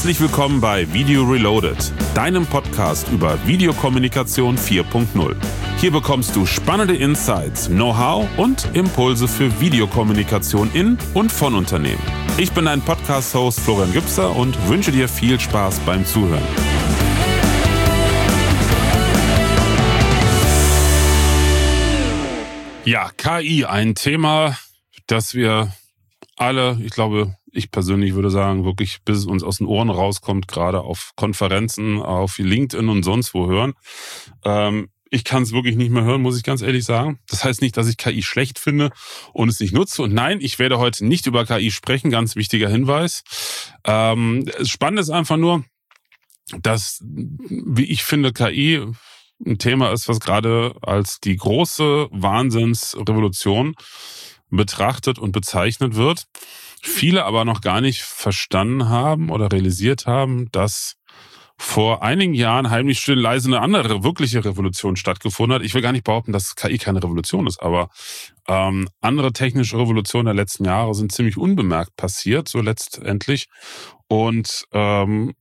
Herzlich willkommen bei Video Reloaded, deinem Podcast über Videokommunikation 4.0. Hier bekommst du spannende Insights, Know-how und Impulse für Videokommunikation in und von Unternehmen. Ich bin dein Podcast-Host Florian Gübser und wünsche dir viel Spaß beim Zuhören. Ja, KI, ein Thema, das wir alle, ich persönlich würde sagen, wirklich bis es uns aus den Ohren rauskommt, gerade auf Konferenzen, auf LinkedIn und sonst wo hören. Ich kann es wirklich nicht mehr hören, muss ich ganz ehrlich sagen. Das heißt nicht, dass ich KI schlecht finde und es nicht nutze. Und nein, ich werde heute nicht über KI sprechen, ganz wichtiger Hinweis. Spannend ist einfach nur, dass, wie ich finde, KI ein Thema ist, was gerade als die große Wahnsinnsrevolution betrachtet und bezeichnet wird. Viele aber noch gar nicht verstanden haben oder realisiert haben, dass vor einigen Jahren heimlich still leise eine andere wirkliche Revolution stattgefunden hat. Ich will gar nicht behaupten, dass KI keine Revolution ist, aber andere technische Revolutionen der letzten Jahre sind ziemlich unbemerkt passiert, so letztendlich. Und wenn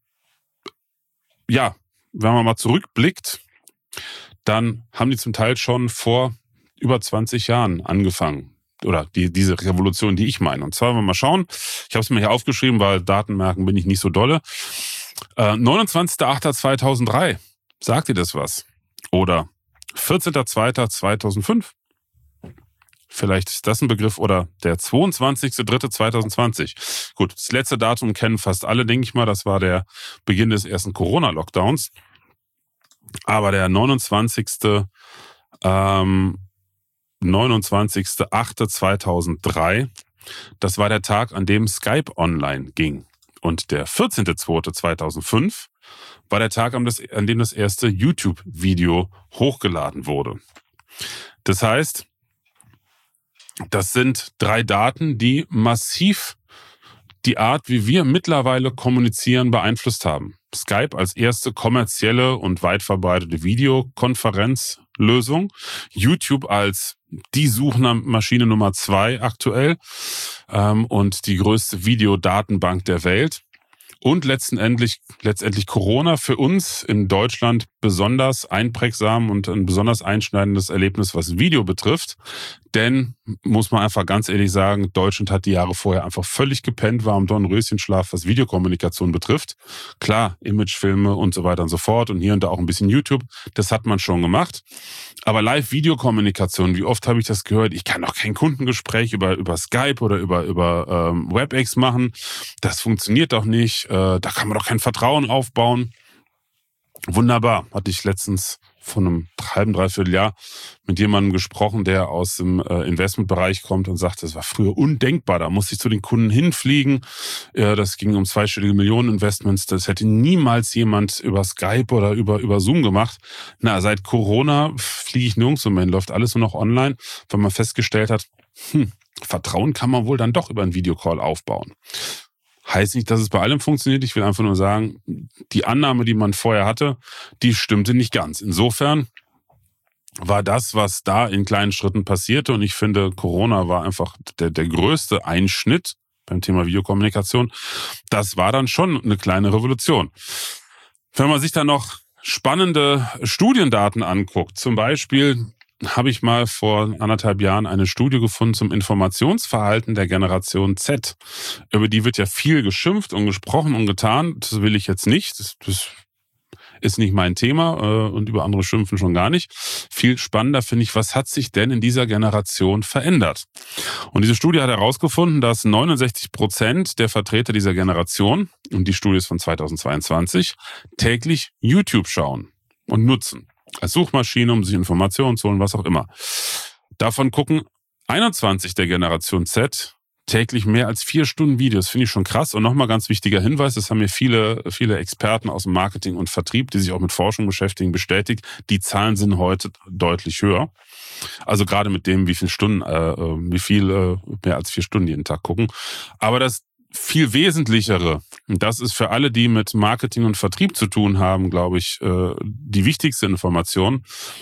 man mal zurückblickt, dann haben die zum Teil schon vor über 20 Jahren angefangen. Oder diese Revolution, die ich meine. Und zwar, wenn wir mal schauen, ich habe es mir hier aufgeschrieben, weil Datenmerken bin ich nicht so dolle. 29.08.2003, sagt ihr das was? Oder 14.02.2005? Vielleicht ist das ein Begriff. Oder der 22.03.2020. Gut, das letzte Datum kennen fast alle, denke ich mal. Das war der Beginn des ersten Corona-Lockdowns. Aber der 29.08.2003, das war der Tag, an dem Skype online ging. Und der 14.02.2005 war der Tag, an dem das erste YouTube-Video hochgeladen wurde. Das heißt, das sind 3 Daten, die massiv die Art, wie wir mittlerweile kommunizieren, beeinflusst haben. Skype als erste kommerzielle und weit verbreitete Videokonferenzlösung. YouTube als die Suchmaschine Nummer 2 aktuell und die größte Videodatenbank der Welt. Und letztendlich Corona für uns in Deutschland besonders einprägsam und ein besonders einschneidendes Erlebnis, was Video betrifft. Denn, muss man einfach ganz ehrlich sagen, Deutschland hat die Jahre vorher einfach völlig gepennt, war im Dornröschenschlaf, was Videokommunikation betrifft. Klar, Imagefilme und so weiter und so fort und hier und da auch ein bisschen YouTube, das hat man schon gemacht. Aber Live-Videokommunikation, wie oft habe ich das gehört? Ich kann doch kein Kundengespräch über Skype oder über WebEx machen. Das funktioniert doch nicht. Da kann man doch kein Vertrauen aufbauen. Wunderbar, hatte ich letztens vor einem halben, dreiviertel Jahr mit jemandem gesprochen, der aus dem Investmentbereich kommt und sagte, das war früher undenkbar, da musste ich zu den Kunden hinfliegen, das ging um zweistellige Millionen-Investments, das hätte niemals jemand über Skype oder über Zoom gemacht. Na, seit Corona fliege ich nirgendwo mehr hin, läuft alles nur noch online, weil man festgestellt hat, Vertrauen kann man wohl dann doch über einen Videocall aufbauen. Heißt nicht, dass es bei allem funktioniert. Ich will einfach nur sagen, die Annahme, die man vorher hatte, die stimmte nicht ganz. Insofern war das, was da in kleinen Schritten passierte, und ich finde, Corona war einfach der größte Einschnitt beim Thema Videokommunikation. Das war dann schon eine kleine Revolution. Wenn man sich dann noch spannende Studiendaten anguckt, zum Beispiel habe ich mal vor 1,5 Jahren eine Studie gefunden zum Informationsverhalten der Generation Z. Über die wird ja viel geschimpft und gesprochen und getan. Das will ich jetzt nicht. Das ist nicht mein Thema und über andere schimpfen schon gar nicht. Viel spannender finde ich, was hat sich denn in dieser Generation verändert? Und diese Studie hat herausgefunden, dass 69% der Vertreter dieser Generation, und die Studie ist von 2022, täglich YouTube schauen und nutzen. Als Suchmaschine, um sich Informationen zu holen, was auch immer. Davon gucken 21 der Generation Z täglich mehr als 4 Stunden Videos. Finde ich schon krass. Und nochmal ganz wichtiger Hinweis, das haben mir viele Experten aus dem Marketing und Vertrieb, die sich auch mit Forschung beschäftigen, bestätigt. Die Zahlen sind heute deutlich höher. Also gerade mit dem, wie viel mehr als 4 Stunden jeden Tag gucken. Aber das viel Wesentlichere, und das ist für alle, die mit Marketing und Vertrieb zu tun haben, glaube ich, die wichtigste Information.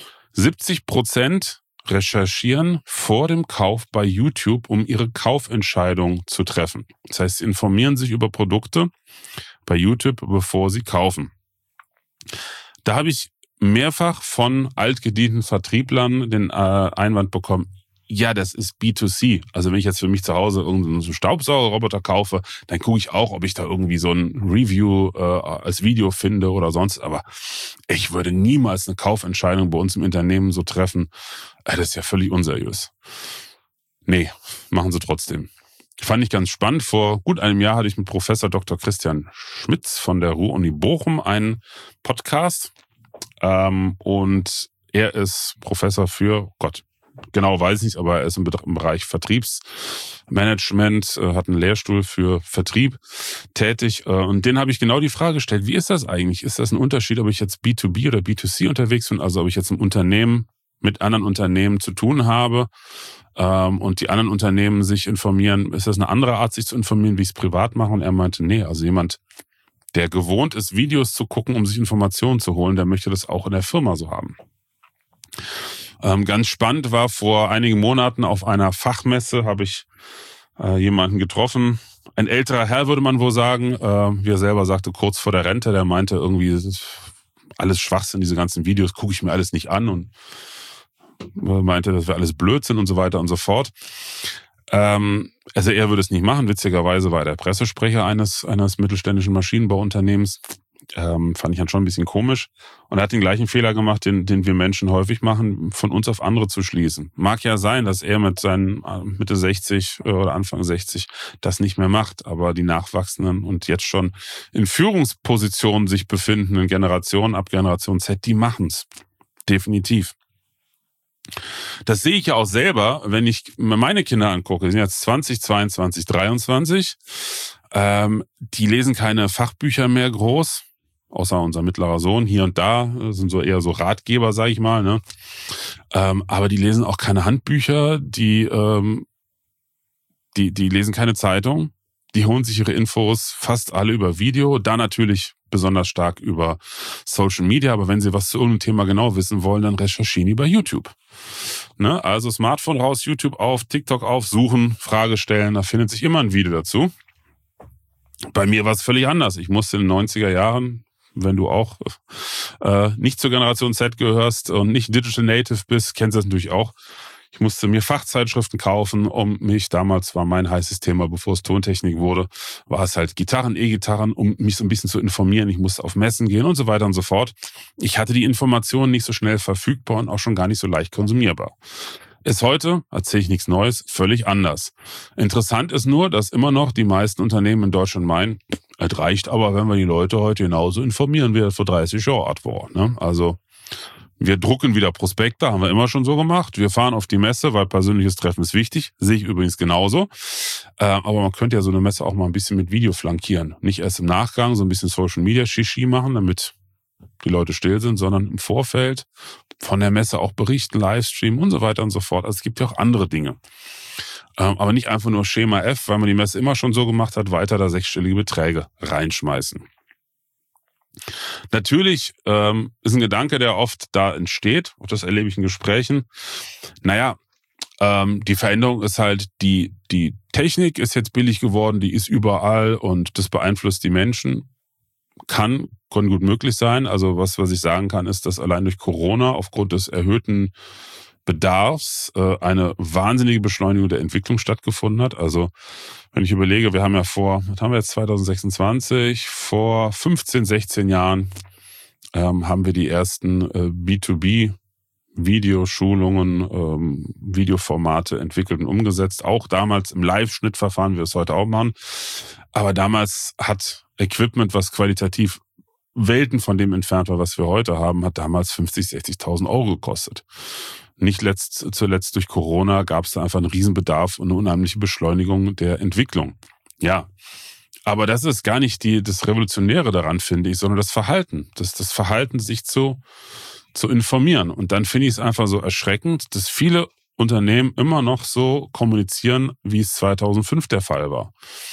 70% recherchieren vor dem Kauf bei YouTube, um ihre Kaufentscheidung zu treffen. Das heißt, sie informieren sich über Produkte, bei YouTube, bevor sie kaufen. Da habe ich mehrfach von altgedienten Vertrieblern den Einwand bekommen, ja, das ist B2C. Also wenn ich jetzt für mich zu Hause irgendeinen Staubsaugerroboter kaufe, dann gucke ich auch, ob ich da irgendwie so ein Review als Video finde oder sonst. Aber ich würde niemals eine Kaufentscheidung bei uns im Unternehmen so treffen. Das ist ja völlig unseriös. Nee, machen sie trotzdem. Fand ich ganz spannend. Vor gut einem Jahr hatte ich mit Professor Dr. Christian Schmitz von der Ruhr-Uni Bochum einen Podcast. Und er ist Professor für, genau weiß ich nicht, aber er ist im Bereich Vertriebsmanagement, hat einen Lehrstuhl für Vertrieb tätig. Und den habe ich genau die Frage gestellt, wie ist das eigentlich? Ist das ein Unterschied, ob ich jetzt B2B oder B2C unterwegs bin? Also ob ich jetzt im Unternehmen mit anderen Unternehmen zu tun habe und die anderen Unternehmen sich informieren. Ist das eine andere Art, sich zu informieren, wie ich es privat mache? Und er meinte, nee, also jemand, der gewohnt ist, Videos zu gucken, um sich Informationen zu holen, der möchte das auch in der Firma so haben. Ganz spannend war, vor einigen Monaten auf einer Fachmesse habe ich jemanden getroffen. Ein älterer Herr, würde man wohl sagen, wie er selber sagte, kurz vor der Rente, der meinte irgendwie, das ist alles Schwachsinn, diese ganzen Videos gucke ich mir alles nicht an und meinte, das wäre alles Blödsinn und so weiter und so fort. Also er würde es nicht machen. Witzigerweise war er der Pressesprecher eines mittelständischen Maschinenbauunternehmens. Fand ich dann schon ein bisschen komisch. Und er hat den gleichen Fehler gemacht, den wir Menschen häufig machen, von uns auf andere zu schließen. Mag ja sein, dass er mit seinen Mitte 60 oder Anfang 60 das nicht mehr macht, aber die nachwachsenden und jetzt schon in Führungspositionen sich befindenden Generationen ab Generation Z, die machen's. Definitiv. Das sehe ich ja auch selber, wenn ich mir meine Kinder angucke. Die sind jetzt 20, 22, 23. Die lesen keine Fachbücher mehr groß, außer unser mittlerer Sohn. Hier und da sind so eher so Ratgeber, sage ich mal. Ne? Aber die lesen auch keine Handbücher. Die lesen keine Zeitung. Die holen sich ihre Infos fast alle über Video. Da natürlich besonders stark über Social Media. Aber wenn sie was zu irgendeinem Thema genau wissen wollen, dann recherchieren die bei YouTube. Ne? Also Smartphone raus, YouTube auf, TikTok auf, suchen, Frage stellen. Da findet sich immer ein Video dazu. Bei mir war es völlig anders. Ich musste in den 90er Jahren, wenn du auch nicht zur Generation Z gehörst und nicht Digital Native bist, kennst du das natürlich auch. Ich musste mir Fachzeitschriften kaufen, um mich, damals war mein heißes Thema, bevor es Tontechnik wurde, war es halt Gitarren, E-Gitarren, um mich so ein bisschen zu informieren. Ich musste auf Messen gehen und so weiter und so fort. Ich hatte die Informationen nicht so schnell verfügbar und auch schon gar nicht so leicht konsumierbar. Ist heute, erzähle ich nichts Neues, völlig anders. Interessant ist nur, dass immer noch die meisten Unternehmen in Deutschland meinen, es reicht aber, wenn wir die Leute heute genauso informieren, wie das vor 30 Jahren war. Ne? Also wir drucken wieder Prospekte, haben wir immer schon so gemacht. Wir fahren auf die Messe, weil persönliches Treffen ist wichtig. Sehe ich übrigens genauso. Aber man könnte ja so eine Messe auch mal ein bisschen mit Video flankieren. Nicht erst im Nachgang so ein bisschen Social Media Shishi machen, damit die Leute still sind, sondern im Vorfeld von der Messe auch berichten, Livestreamen und so weiter und so fort. Also es gibt ja auch andere Dinge. Aber nicht einfach nur Schema F, weil man die Messe immer schon so gemacht hat, weiter da sechsstellige Beträge reinschmeißen. Natürlich ist ein Gedanke, der oft da entsteht, auch das erlebe ich in Gesprächen. Naja, die Veränderung ist halt, die Technik ist jetzt billig geworden, die ist überall und das beeinflusst die Menschen. Kann gut möglich sein. Also was ich sagen kann, ist, dass allein durch Corona aufgrund des erhöhten Bedarfs eine wahnsinnige Beschleunigung der Entwicklung stattgefunden hat. Also wenn ich überlege, wir haben ja was haben wir jetzt 2026, vor 15, 16 Jahren haben wir die ersten B2B Videoschulungen, Videoformate entwickelt und umgesetzt. Auch damals im Live-Schnittverfahren, wie wir es heute auch machen. Aber damals hat Equipment, was qualitativ Welten von dem entfernt war, was wir heute haben, hat damals 50.000, 60.000 Euro gekostet. Nicht zuletzt durch Corona gab es da einfach einen Riesenbedarf und eine unheimliche Beschleunigung der Entwicklung. Ja, aber das ist gar nicht das Revolutionäre daran, finde ich, sondern das Verhalten. Das Verhalten, sich zu informieren. Und dann finde ich es einfach so erschreckend, dass viele Unternehmen immer noch so kommunizieren, wie es 2005 der Fall war.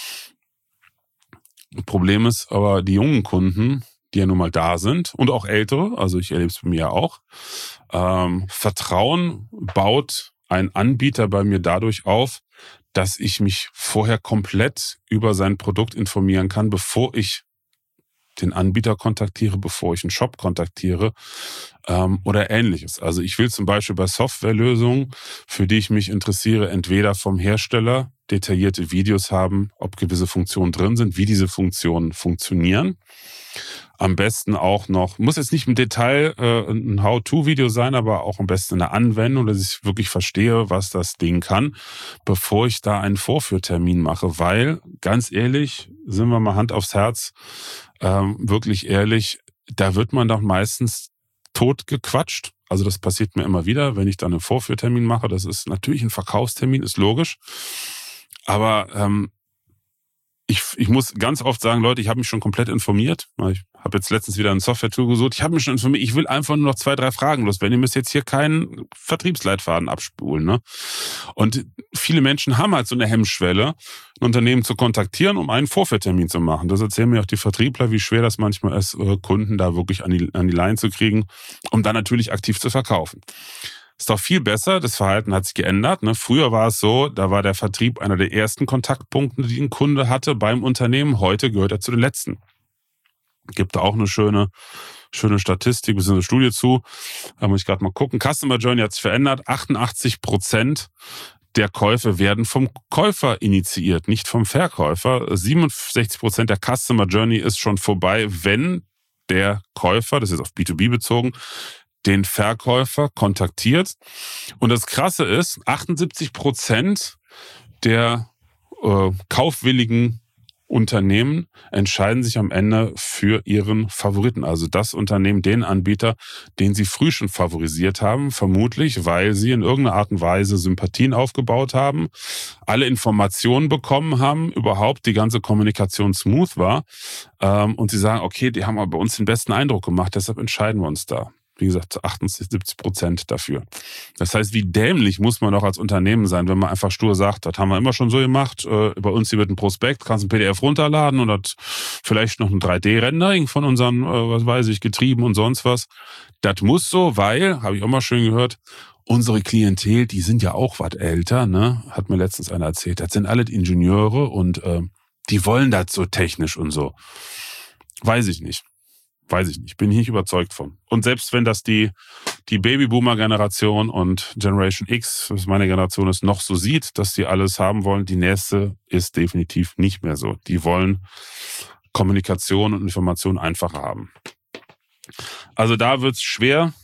Problem ist aber, die jungen Kunden, die ja nun mal da sind und auch ältere, also ich erlebe es bei mir ja auch, Vertrauen baut ein Anbieter bei mir dadurch auf, dass ich mich vorher komplett über sein Produkt informieren kann, bevor ich den Anbieter kontaktiere, bevor ich einen Shop kontaktiere oder ähnliches. Also ich will zum Beispiel bei Softwarelösungen, für die ich mich interessiere, entweder vom Hersteller detaillierte Videos haben, ob gewisse Funktionen drin sind, wie diese Funktionen funktionieren. Am besten auch noch, muss jetzt nicht im Detail ein How-to-Video sein, aber auch am besten eine Anwendung, dass ich wirklich verstehe, was das Ding kann, bevor ich da einen Vorführtermin mache. Weil, ganz ehrlich, sind wir mal Hand aufs Herz, wirklich ehrlich, da wird man doch meistens tot gequatscht. Also das passiert mir immer wieder, wenn ich dann einen Vorführtermin mache. Das ist natürlich ein Verkaufstermin, ist logisch. Aber ich muss ganz oft sagen, Leute, ich habe mich schon komplett informiert. Ich habe jetzt letztens wieder ein Software-Tool gesucht. Ich habe mich schon informiert. Ich will einfach nur noch 2, 3 Fragen loswerden. Ihr müsst jetzt hier keinen Vertriebsleitfaden abspulen. Ne? Und viele Menschen haben halt so eine Hemmschwelle, ein Unternehmen zu kontaktieren, um einen Vorführtermin zu machen. Das erzählen mir auch die Vertriebler, wie schwer das manchmal ist, Kunden da wirklich an die Line zu kriegen, um dann natürlich aktiv zu verkaufen. Ist doch viel besser, das Verhalten hat sich geändert. Ne? Früher war es so, da war der Vertrieb einer der ersten Kontaktpunkte, die ein Kunde hatte beim Unternehmen. Heute gehört er zu den letzten. Gibt da auch eine schöne Statistik, bzw. Studie zu. Da muss ich gerade mal gucken. Customer Journey hat sich verändert. 88% der Käufe werden vom Käufer initiiert, nicht vom Verkäufer. 67% der Customer Journey ist schon vorbei, wenn der Käufer, das ist auf B2B bezogen, den Verkäufer kontaktiert. Und das Krasse ist, 78% der kaufwilligen Unternehmen entscheiden sich am Ende für ihren Favoriten. Also das Unternehmen, den Anbieter, den sie früh schon favorisiert haben, vermutlich, weil sie in irgendeiner Art und Weise Sympathien aufgebaut haben, alle Informationen bekommen haben, überhaupt die ganze Kommunikation smooth war. Und sie sagen, okay, die haben aber bei uns den besten Eindruck gemacht, deshalb entscheiden wir uns da. Wie gesagt, 78% dafür. Das heißt, wie dämlich muss man doch als Unternehmen sein, wenn man einfach stur sagt, das haben wir immer schon so gemacht, bei uns hier wird ein Prospekt, kannst ein PDF runterladen und hat vielleicht noch ein 3D-Rendering von unseren, was weiß ich, Getrieben und sonst was. Das muss so, weil, habe ich auch mal schön gehört, unsere Klientel, die sind ja auch was älter, ne? Hat mir letztens einer erzählt. Das sind alle Ingenieure und die wollen das so technisch und so. Weiß ich nicht. Bin ich nicht überzeugt von. Und selbst wenn das die Babyboomer-Generation und Generation X, was meine Generation ist, noch so sieht, dass die alles haben wollen, die nächste ist definitiv nicht mehr so. Die wollen Kommunikation und Information einfacher haben. Also da wird's schwer.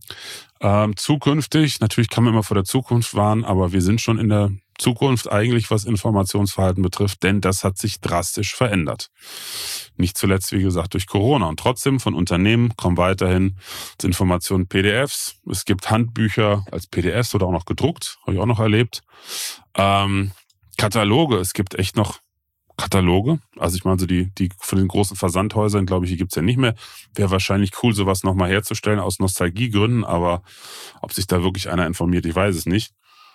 Zukünftig, natürlich kann man immer vor der Zukunft warnen, aber wir sind schon in der Zukunft eigentlich, was Informationsverhalten betrifft, denn das hat sich drastisch verändert. Nicht zuletzt, wie gesagt, durch Corona. Und trotzdem von Unternehmen kommen weiterhin Informationen PDFs. Es gibt Handbücher als PDFs oder auch noch gedruckt, habe ich auch noch erlebt. Kataloge, es gibt echt noch Kataloge. Also ich meine, so die von den großen Versandhäusern, glaube ich, die gibt's ja nicht mehr. Wäre wahrscheinlich cool, sowas nochmal herzustellen aus Nostalgiegründen, aber ob sich da wirklich einer informiert, ich weiß es nicht.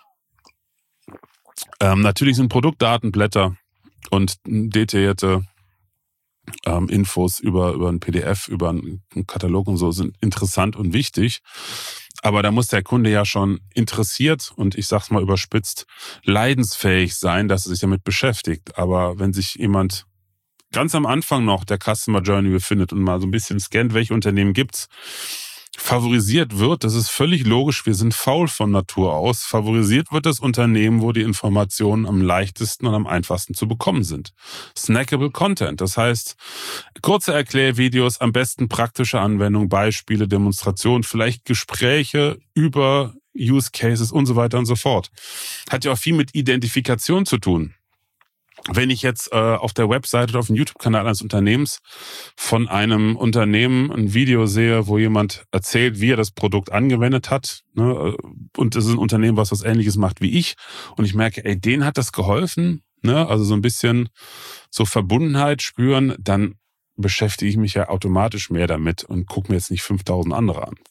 Natürlich sind Produktdatenblätter und detaillierte Infos über ein PDF, über einen Katalog und so sind interessant und wichtig. Aber da muss der Kunde ja schon interessiert und ich sag's mal überspitzt, leidensfähig sein, dass er sich damit beschäftigt. Aber wenn sich jemand ganz am Anfang noch der Customer Journey befindet und mal so ein bisschen scannt, welche Unternehmen gibt's, favorisiert wird, das ist völlig logisch, wir sind faul von Natur aus, favorisiert wird das Unternehmen, wo die Informationen am leichtesten und am einfachsten zu bekommen sind. Snackable Content, das heißt, kurze Erklärvideos, am besten praktische Anwendungen, Beispiele, Demonstrationen, vielleicht Gespräche über Use Cases und so weiter und so fort. Hat ja auch viel mit Identifikation zu tun. Wenn ich jetzt auf der Webseite oder auf dem YouTube-Kanal eines Unternehmens von einem Unternehmen ein Video sehe, wo jemand erzählt, wie er das Produkt angewendet hat, ne, und es ist ein Unternehmen, was Ähnliches macht wie ich, und ich merke, ey, denen hat das geholfen, ne, also so ein bisschen so Verbundenheit spüren, dann beschäftige ich mich ja automatisch mehr damit und gucke mir jetzt nicht 5000 andere an.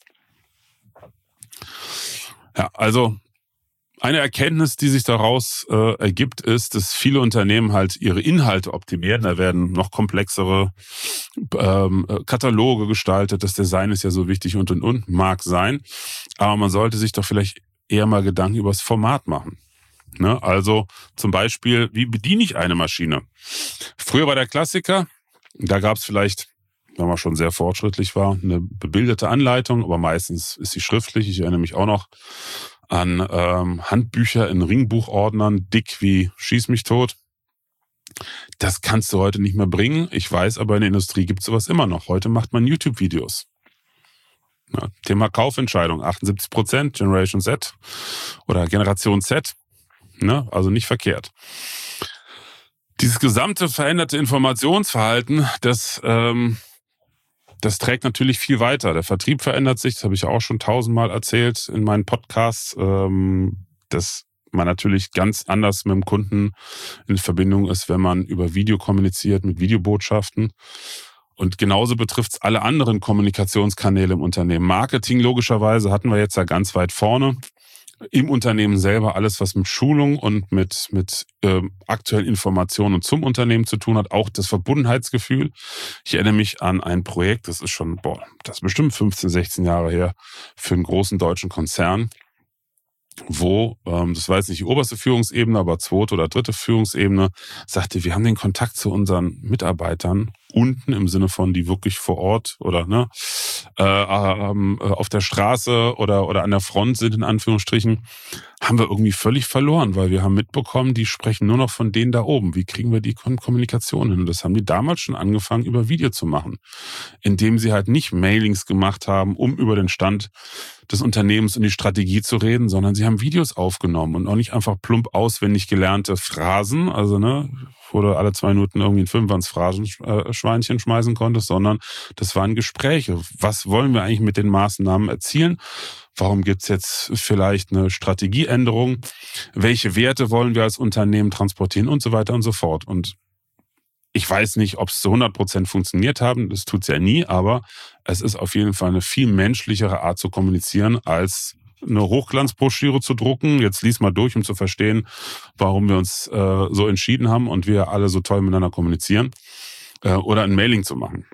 Ja, also eine Erkenntnis, die sich daraus ergibt, ist, dass viele Unternehmen halt ihre Inhalte optimieren. Da werden noch komplexere Kataloge gestaltet. Das Design ist ja so wichtig und. Mag sein. Aber man sollte sich doch vielleicht eher mal Gedanken über das Format machen. Ne? Also zum Beispiel, wie bediene ich eine Maschine? Früher war der Klassiker, da gab es vielleicht wenn man schon sehr fortschrittlich war, eine bebilderte Anleitung, aber meistens ist sie schriftlich. Ich erinnere mich auch noch an Handbücher in Ringbuchordnern, dick wie Schieß mich tot. Das kannst du heute nicht mehr bringen. Ich weiß, aber in der Industrie gibt es sowas immer noch. Heute macht man YouTube-Videos. Ja, Thema Kaufentscheidung, 78%, Generation Z oder Generation Z. Ne? Also nicht verkehrt. Dieses gesamte veränderte Informationsverhalten, das trägt natürlich viel weiter. Der Vertrieb verändert sich, das habe ich ja auch schon 1000-mal erzählt in meinen Podcasts, dass man natürlich ganz anders mit dem Kunden in Verbindung ist, wenn man über Video kommuniziert, mit Videobotschaften. Und genauso betrifft es alle anderen Kommunikationskanäle im Unternehmen. Marketing logischerweise hatten wir jetzt ja ganz weit vorne. Im Unternehmen selber alles, was mit Schulung und mit aktuellen Informationen zum Unternehmen zu tun hat, auch das Verbundenheitsgefühl. Ich erinnere mich an ein Projekt, das ist bestimmt 15, 16 Jahre her, für einen großen deutschen Konzern, wo, das war jetzt nicht die oberste Führungsebene, aber zweite oder dritte Führungsebene, sagte, wir haben den Kontakt zu unseren Mitarbeitern unten im Sinne von, die wirklich vor Ort oder auf der Straße oder an der Front sind, in Anführungsstrichen, haben wir irgendwie völlig verloren, weil wir haben mitbekommen, die sprechen nur noch von denen da oben. Wie kriegen wir die Kommunikation hin? Und das haben die damals schon angefangen, über Video zu machen, indem sie halt nicht Mailings gemacht haben, um über den Stand des Unternehmens und die Strategie zu reden, sondern sie haben Videos aufgenommen und auch nicht einfach plump auswendig gelernte Phrasen, also wo du alle 2 Minuten irgendwie ein 25 Phrasenschweinchen schmeißen konntest, sondern das waren Gespräche. Was wollen wir eigentlich mit den Maßnahmen erzielen? Warum gibt's jetzt vielleicht eine Strategieänderung? Welche Werte wollen wir als Unternehmen transportieren und so weiter und so fort? Und ich weiß nicht, ob es zu 100% funktioniert haben, das tut's ja nie, aber es ist auf jeden Fall eine viel menschlichere Art zu kommunizieren, als eine Hochglanzbroschüre zu drucken. Jetzt lies mal durch, um zu verstehen, warum wir uns so entschieden haben und wir alle so toll miteinander kommunizieren, oder ein Mailing zu machen.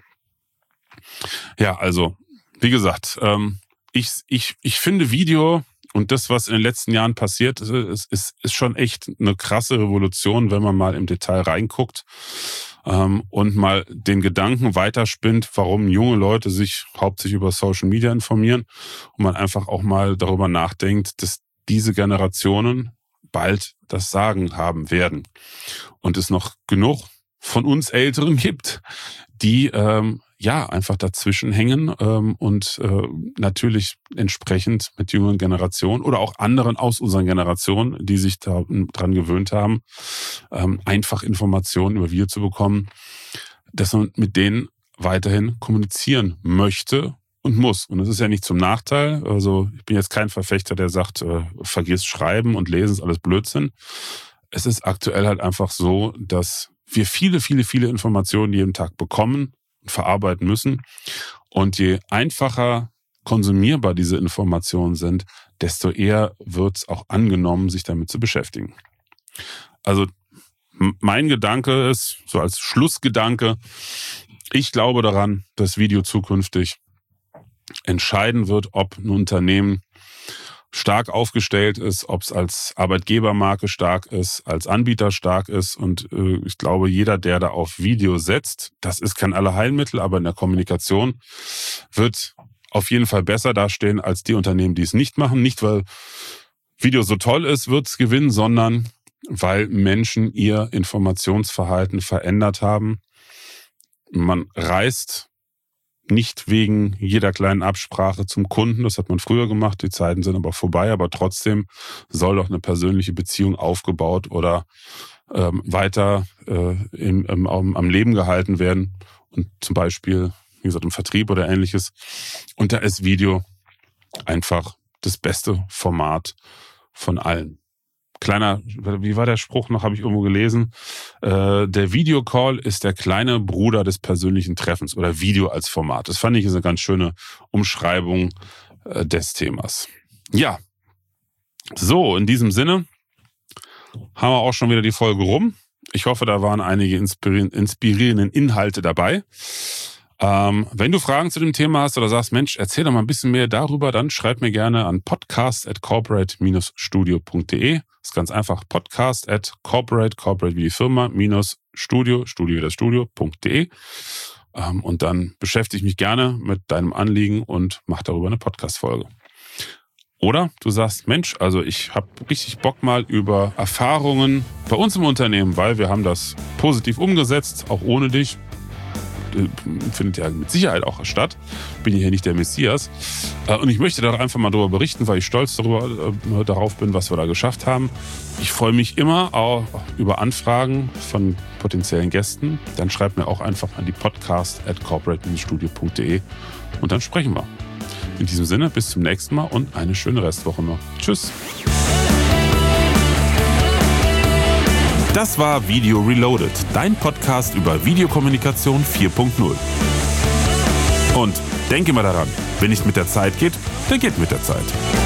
Ja, also, wie gesagt, ich finde Video und das, was in den letzten Jahren passiert, ist schon echt eine krasse Revolution, wenn man mal im Detail reinguckt und mal den Gedanken weiterspinnt, warum junge Leute sich hauptsächlich über Social Media informieren und man einfach auch mal darüber nachdenkt, dass diese Generationen bald das Sagen haben werden und es noch genug von uns Älteren gibt, die einfach dazwischen hängen und natürlich entsprechend mit jüngeren Generationen oder auch anderen aus unseren Generationen, die sich daran gewöhnt haben, einfach Informationen über Video zu bekommen, dass man mit denen weiterhin kommunizieren möchte und muss. Und das ist ja nicht zum Nachteil. Also ich bin jetzt kein Verfechter, der sagt, vergiss Schreiben und Lesen ist alles Blödsinn. Es ist aktuell halt einfach so, dass wir viele, viele, viele Informationen jeden Tag bekommen, verarbeiten müssen. Und je einfacher konsumierbar diese Informationen sind, desto eher wird es auch angenommen, sich damit zu beschäftigen. Also mein Gedanke ist, so als Schlussgedanke, ich glaube daran, dass Video zukünftig entscheiden wird, ob ein Unternehmen stark aufgestellt ist, ob es als Arbeitgebermarke stark ist, als Anbieter stark ist. Und ich glaube, jeder, der da auf Video setzt, das ist kein Allerheilmittel, aber in der Kommunikation wird auf jeden Fall besser dastehen als die Unternehmen, die es nicht machen. Nicht, weil Video so toll ist, wird es gewinnen, sondern weil Menschen ihr Informationsverhalten verändert haben. Man reist nicht wegen jeder kleinen Absprache zum Kunden, das hat man früher gemacht, die Zeiten sind aber vorbei, aber trotzdem soll doch eine persönliche Beziehung aufgebaut oder weiter am Leben gehalten werden und zum Beispiel, wie gesagt, im Vertrieb oder Ähnliches. Und da ist Video einfach das beste Format von allen. Wie war der Spruch noch, habe ich irgendwo gelesen? Der Videocall ist der kleine Bruder des persönlichen Treffens oder Video als Format. Das fand ich eine ganz schöne Umschreibung des Themas. Ja, so, in diesem Sinne haben wir auch schon wieder die Folge rum. Ich hoffe, da waren einige inspirierende Inhalte dabei. Wenn du Fragen zu dem Thema hast oder sagst, Mensch, erzähl doch mal ein bisschen mehr darüber, dann schreib mir gerne an podcast@corporate-studio.de. Das ist ganz einfach, podcast@corporate wie die Firma, -studio wie das Studio.de. Und dann beschäftige ich mich gerne mit deinem Anliegen und mache darüber eine Podcast-Folge. Oder du sagst, Mensch, also ich habe richtig Bock mal über Erfahrungen bei uns im Unternehmen, weil wir haben das positiv umgesetzt, auch ohne dich. Findet ja mit Sicherheit auch statt. Bin hier nicht der Messias. Und ich möchte da einfach mal darüber berichten, weil ich stolz darauf bin, was wir da geschafft haben. Ich freue mich immer auch über Anfragen von potenziellen Gästen. Dann schreibt mir auch einfach an die podcast@corporate-studio.de und dann sprechen wir. In diesem Sinne, bis zum nächsten Mal und eine schöne Restwoche noch. Tschüss. Das war Video Reloaded, dein Podcast über Videokommunikation 4.0. Und denke immer daran, wenn nicht mit der Zeit geht, dann geht mit der Zeit.